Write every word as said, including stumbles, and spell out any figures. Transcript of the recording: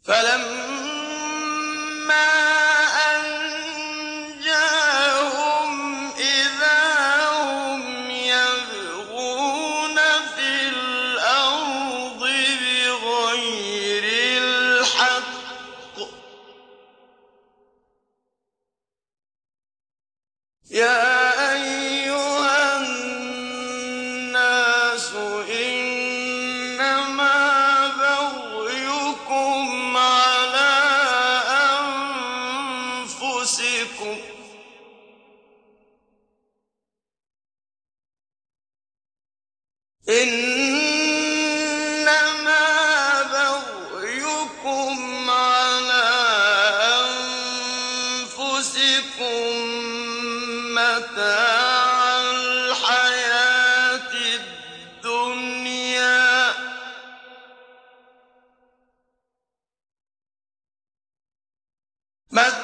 فَلَمَّا أَنجَاهُمْ إِذَا هُمْ يَبْغُونَ فِي الْأَرْضِ بِغَيْرِ الْحَقِّ ۗ يَا أَيُّهَا النَّاسُ إِنَّمَا بَغْيُكُمْ عَلَىٰ أَنفُسِكُمْ ۖ إِنَّمَا بَغْيُكُمْ عَلَىٰ أَنفُسِكُم مَّتَاعَ الْحَيَاةِ الدُّنْيَا ۖ